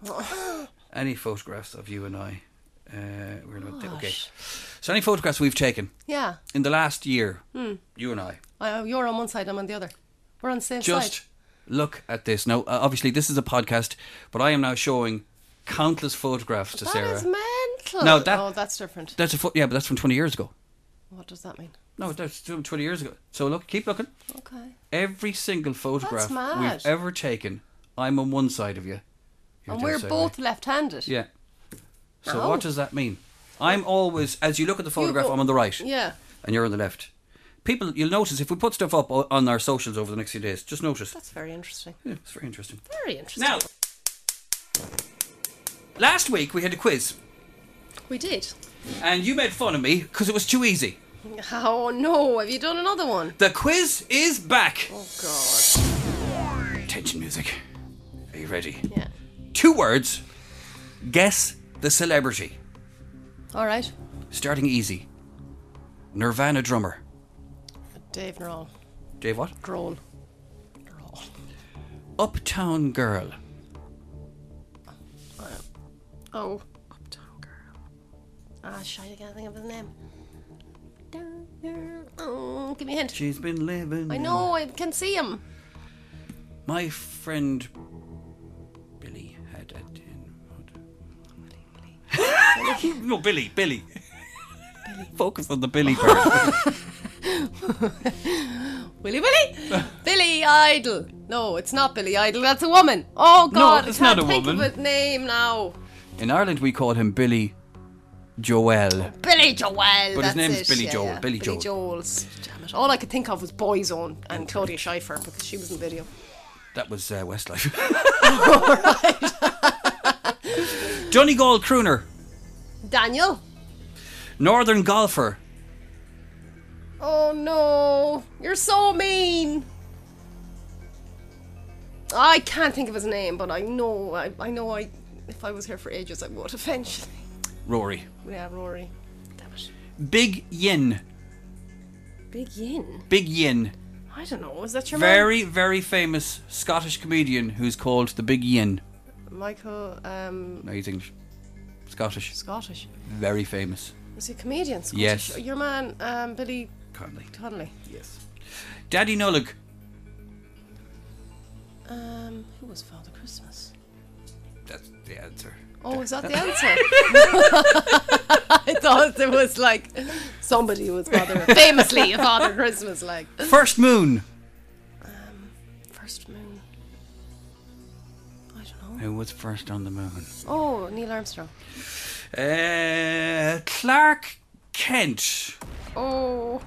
Any photographs of you and I, uh, we're not th- okay. So any photographs we've taken, yeah, in the last year, hmm. you and I. Uh, you're on one side, I'm on the other. We're on the same Just side. look at this. Now, uh, obviously, this is a podcast, but I am now showing countless photographs to that Sarah. That is mental. Now that, oh, that's different. That's a fo- yeah, but that's from twenty years ago. What does that mean? No, that's from twenty years ago. So look, keep looking. Okay. Every single photograph That's mad. we've ever taken, I'm on one side of you. You're and we're both left-handed. Yeah. So oh. what does that mean? I'm always, as you look at the photograph, go, I'm on the right. Yeah. And you're on the left. People, you'll notice if we put stuff up on our socials over the next few days, just notice. That's very interesting. Yeah, it's very interesting. Very interesting. Now, last week we had a quiz. We did. And you made fun of me because it was too easy. Oh no, have you done another one? The quiz is back. Oh God. Tension music. Are you ready? Yeah. Two words. Guess the celebrity. Alright. Starting easy. Nirvana drummer. Dave Grohl. Dave what? Grohl. Grohl. Uptown girl. Uh, Oh, Uptown Girl. Ah, shite, I can't think of his name. Oh, give me a hint. She's been living. I know, I can see him. My friend Billy had a tin. No, Billy, Billy. Billy. Focus on the Billy part. Willy Willy? Billy Idol. No, it's not Billy Idol, that's a woman. Oh God, No, it's I can't not a think woman. of his name now. In Ireland, we call him Billy Joel. Billy Joel. But his that's name's it. Billy yeah, Joel, yeah. Billy Joel. Joel's. Damn it. All I could think of was Boyzone and Claudia Schiffer because she was in the video. That was uh, Westlife. Donegal crooner. Daniel. Northern golfer. Oh no, you're so mean. I can't think of his name, but I know, I, I know I, if I was here for ages, I would eventually. Rory. Yeah, Rory. Damn it. Big Yin. Big Yin. Big Yin. I don't know, is that your Very, very famous Scottish comedian who's called the Big Yin. man? Michael, um, No, he's English. Scottish. Scottish. Very famous. Is he a comedian? Scottish? Yes. Your man, um, Billy Connolly. Connolly. Yes. Daddy Nullig. Um, who was Father Christmas? That's the answer. Oh, is that the answer? I thought there was like somebody who was Father, famously a Father Christmas, like. First Moon. First moon. I don't know. Who was first on the moon? Oh, Neil Armstrong. Uh, Clark Kent. Oh.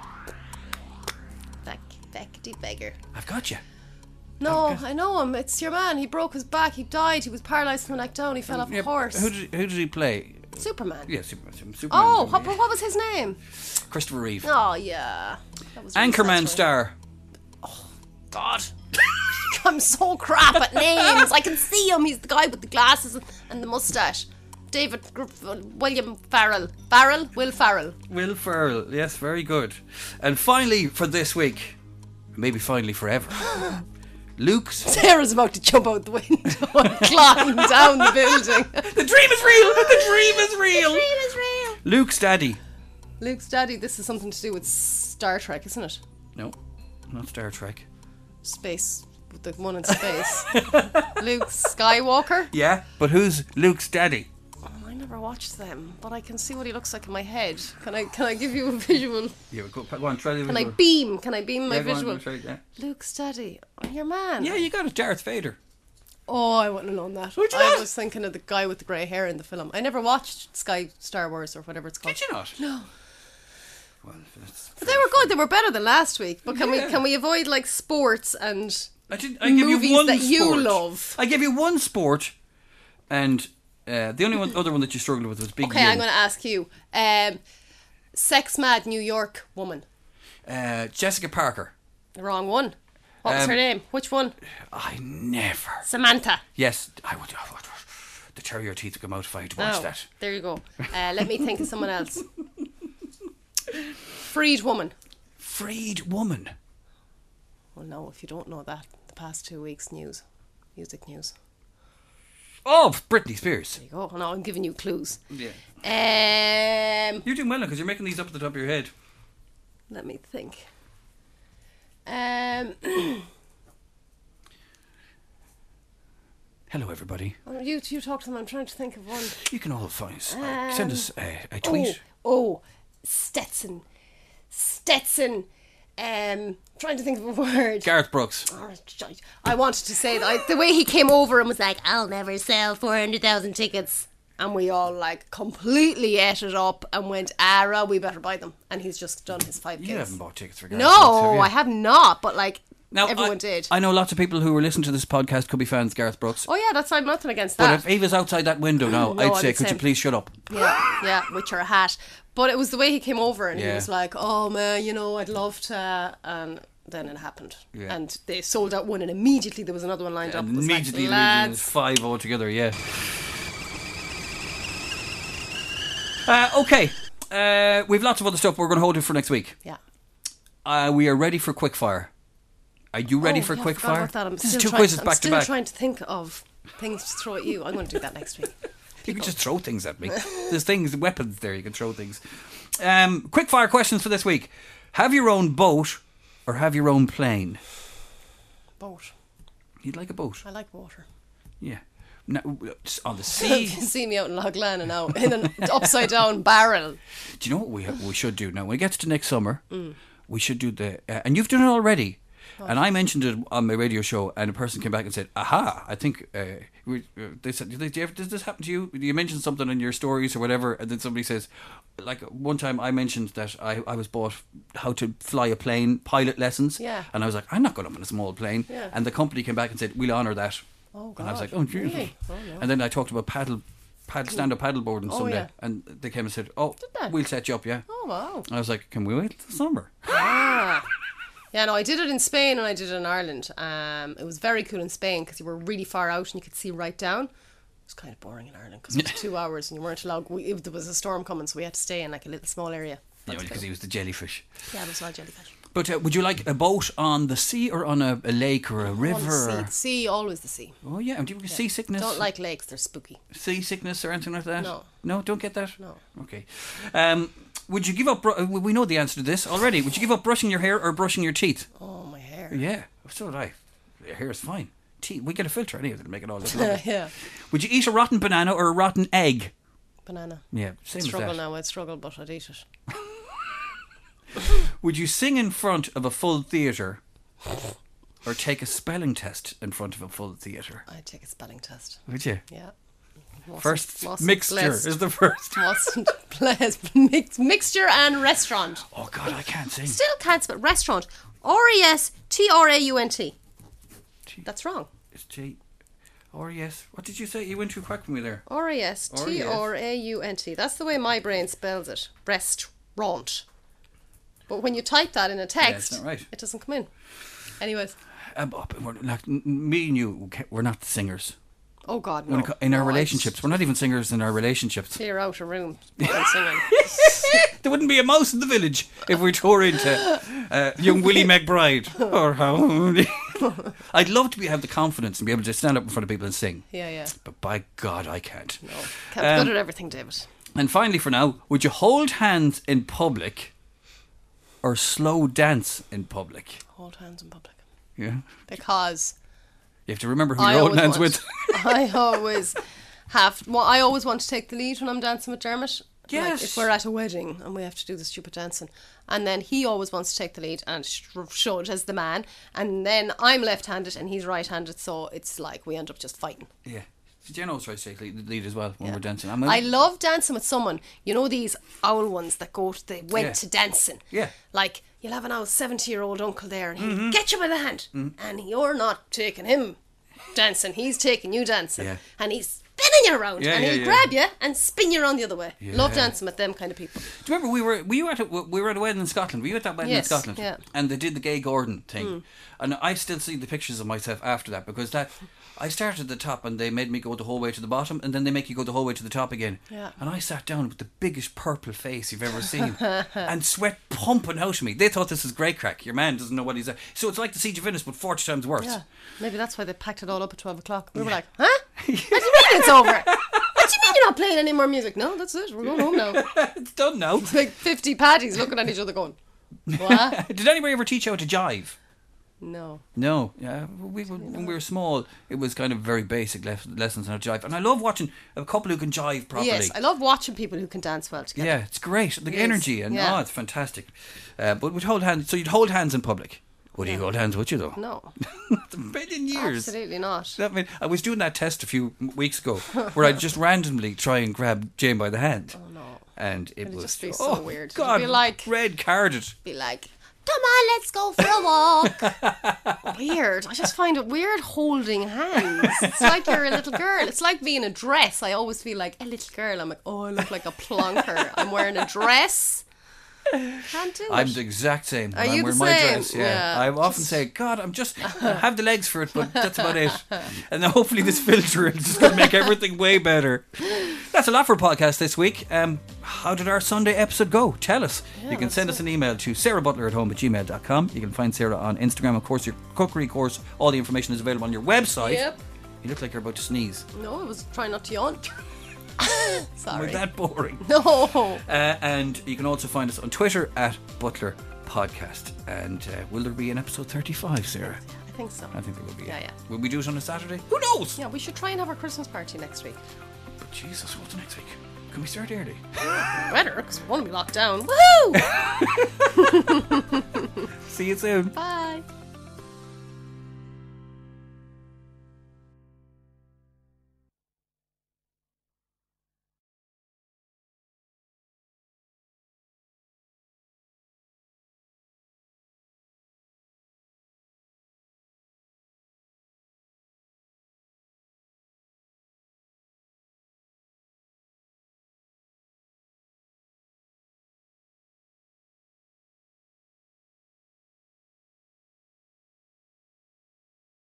Beck, Beckety beggar. I've got you. No, Okay. I know him. It's your man. He broke his back. He died. He was paralysed from the neck down. He fell off Yeah, a horse. Who did, who did he play? Superman. Yeah, Superman. Superman. Oh, yeah. what, what was his name? Christopher Reeve. Oh, yeah. That was really Anchorman sad star. God. I'm so crap at names. I can see him. He's the guy with the glasses and, and the moustache. David Gr- William Farrell. Farrell? Will Farrell. Will Ferrell. Yes, very good. And finally, for this week, maybe finally forever, Luke's. Sarah's about to jump out the window and climb down the building. The dream is real. The dream is real. The dream is real. Luke's daddy. Luke's daddy. This is something to do with Star Trek, isn't it? No, not Star Trek. Space. The one in space. Luke Skywalker. Yeah, but who's Luke's daddy? Oh, I never watched them, but I can see what he looks like in my head. Can I? Can I give you a visual? Yeah, go, go on, try the Can I visual. beam? Can I beam my Yeah, go on, visual? go try it, yeah. Luke's daddy. Oh, your man. Yeah, you got it, Darth Vader. Oh, I wouldn't have known that. Would you I not? was thinking of the guy with the grey hair in the film. I never watched Sky Star Wars or whatever it's called. Did you not? No. Well, that's But they were good. They were better than last week. But can Yeah. we can we avoid like sports and I did. I give movies you one that sport. you love? I give you one sport, and uh, the only one, other one that you struggled with was Big Okay, Yin. I'm going to ask you. Um, sex mad New York woman. Uh, Jessica Parker. The wrong one. What was Um, her name? Which one? I never. Samantha. Yes, I would. I would the terrier teeth would come out if I had to watch Oh, that. there you go. Uh, let me think of someone else. Freed woman. Freed woman. Well, no, if you don't know that, the past two weeks' news, music news. Oh, Britney Spears. There you go. No, I'm giving you clues. Yeah. Um, You're doing well now because you're making these up at the top of your head. let me think. Um, Hello, everybody. oh, you you talk to them. I'm trying to think of one. You can all find us. Uh, Um, send us uh, a tweet. Oh, oh, Stetson, Stetson. Um, trying to think of a word. Gareth Brooks. Oh, shite. I wanted to say that I, the way he came over and was like, "I'll never sell four hundred thousand tickets," and we all like completely ate it up and went, "Ara, we better buy them." And he's just done his five You gigs. haven't bought tickets for Gareth Brooks, No, have you? I have not. But like Now, everyone I, did. I know lots of people who are listening to this podcast could be fans of Gareth Brooks. oh yeah, that's I'm nothing against But that. if Eva's outside that window now, No, I'd I say, would could say- you please shut up? Yeah, yeah, with your hat. But it was the way he came over and he Yeah. was like, "Oh man, you know, I'd love to," and then it happened. Yeah. And they sold out one, and immediately there was another one lined up. It was like, Immediately, lads, five altogether, yeah. Uh, okay, uh, we've lots of other stuff we're going to hold it for next week. yeah. Uh, we are ready for quickfire. Are you ready Oh, for yeah, I forgot quickfire? about that. I'm This is still two trying- quizzes I'm back to still back. trying to think of things to throw at you. I'm going to do that next week. You can just throw things at me. There's things, weapons there. You can throw things. Um, quick fire questions for this week. Have your own boat or have your own plane? Boat. You'd like a boat? I like water. Yeah. Now, on the sea. You see me out in Lough Glen now in an upside down barrel. Do you know what we we should do now? When it gets to next summer, mm. we should do the. Uh, and you've done it already. What? And I mentioned it on my radio show, and a person came back and said, "Aha! I think uh, we, uh, they said, did you ever, does this happen to you? You mentioned something in your stories or whatever, and then somebody says, like one time I mentioned that I, I was bought how to fly a plane, pilot lessons, yeah, and I was like, I'm not going up in a small plane, yeah. and the company came back and said, we'll honour that." Oh, God. And I was like, oh, Jesus. Really? Oh, no. And then I talked about paddle, paddle stand-up paddleboarding oh, someday, yeah. and they came and said, oh, we'll set you up, yeah. Oh, wow. And I was like, can we wait till the summer? Ah. Yeah, no, I did it in Spain and I did it in Ireland. Um, it was very cool in Spain because you were really far out and you could see right down. It was kind of boring in Ireland because it was two hours and you weren't allowed. We, it, there was a storm coming, so we had to stay in like a little small area. Yeah, because he was the jellyfish. Yeah, there was a lot of jellyfish. But uh, would you like a boat on the sea or on a, a lake or a river? On the sea. sea, always the sea. Oh yeah, and do you have yeah. seasickness? Don't like lakes; they're spooky. Seasickness or anything like that? No. No, don't get that. No. Okay. Um, would you give up? Br- we know the answer to this already. Would you give up brushing your hair or brushing your teeth? Oh, my hair. Yeah, so would I. Your hair is fine. Teeth. We get a filter anyway to make it all look lovely. Yeah. Would you eat a rotten banana or a rotten egg? Banana. Yeah, same I'd struggle as that. now. I'd struggle, but I'd eat it. Would you sing in front of a full theatre or take a spelling test in front of a full theatre? I'd take a spelling test. Would you? Yeah. Mustn't, first mustn't mixture blessed. is the first. Mustn't blessed. Mix, mixture and restaurant. Oh God, I can't sing. Still can't spell restaurant. R E S T R A U N T. That's wrong. It's T R E S. What did you say? You went too quick for me there. R E S T R A U N T. That's the way my brain spells it. Restaurant. But when you type that in a text, yeah, it's not right. It doesn't come in. Anyways. Um, we're like, me and you, we're not singers. Oh God, no. In our no, relationships. We're not even singers in our relationships. Clear out a room. I'm singing. There wouldn't be a mouse in the village if we tore into uh, young Willie McBride. Or how? I'd love to be have the confidence and be able to stand up in front of people and sing. Yeah, yeah. But by God, I can't. No, can't um, be good at everything, David. And finally, for now, would you hold hands in public or slow dance in public? Hold hands in public. Yeah. Because you have to remember who I you're holding hands want, with. I always have. Well, I always want to take the lead when I'm dancing with Dermot. Yes. Like if we're at a wedding and we have to do the stupid dancing, and then he always wants to take the lead and sh- should as the man, and then I'm left-handed and he's right-handed, so it's like we end up just fighting. Yeah. Jen always tries to take the lead as well when yeah. we're dancing. I'm I love dancing with someone. You know these owl ones that go to, they went yeah. to dancing. Yeah. Like you'll have an old seventy-year-old uncle there and he'll mm-hmm. get you by the hand, mm-hmm. and you're not taking him dancing. He's taking you dancing, yeah. and he's spinning you around, yeah, and yeah, he'll yeah. grab you and spin you around the other way. Yeah. Love dancing with them kind of people. Do you remember we were were you at a, we were at a wedding in Scotland? Were you at that wedding yes, in Scotland? Yeah. And they did the Gay Gordon thing, mm. and I still see the pictures of myself after that because that I started at the top and they made me go the whole way to the bottom, and then they make you go the whole way to the top again. Yeah. And I sat down with the biggest purple face you've ever seen, and sweat pumping out of me. They thought this was great crack. Your man doesn't know what he's at. So it's like the Siege of Venice, but forty times worse. Yeah. Maybe that's why they packed it all up at twelve o'clock. We yeah. were like, huh? What do you mean it's over? What do you mean you're not playing any more music? No, that's it. We're going home now. It's done now. It's like fifty paddies looking at each other going, what? Did anybody ever teach you how to jive? No. No. Yeah, we were, when we were small, it was kind of very basic le- lessons on how to jive. And I love watching a couple who can jive properly. Yes, I love watching people who can dance well together. Yeah, it's great. The it energy is. and yeah. oh, it's fantastic. Uh, but we'd hold hands. So you'd hold hands in public. Would yeah. you hold hands with you though? No. It's a million years. Absolutely not. That mean, I was doing that test a few weeks ago where I'd just randomly try and grab Jane by the hand. Oh no. And it It'd was just be oh, so weird. God, It'd be like red carded. Be like, come on, let's go for a walk. Weird. I just find it weird holding hands. It's like you're a little girl. It's like being a dress. I always feel like a little girl. I'm like, oh, I look like a plonker. I'm wearing a dress. Can't do it. I'm the exact same. Are I'm you wearing the my same? dress. Yeah, Yeah, I often just- say, God, I'm just I have the legs for it, but that's about it. And then hopefully this filter is just going to make everything way better. That's a lot for a podcast this week. Um, how did our Sunday episode go? Tell us. Yeah, you can send that's us an email to sarah butler at home at gmail dot com. You can find Sarah on Instagram, of course, your cookery course. All the information is available on your website. Yep. You look like you're about to sneeze. No, I was trying not to yawn. Sorry. We're that boring. No. Uh, and you can also find us on Twitter at Butler Podcast. And uh, will there be an episode thirty-five, Sarah? I think so. I think there will be. Yeah, yeah. Will we do it on a Saturday? Who knows? Yeah, we should try and have our Christmas party next week. But Jesus, what's next week? Can we start early? Better, because we want to be locked down. Woohoo! See you soon. Bye.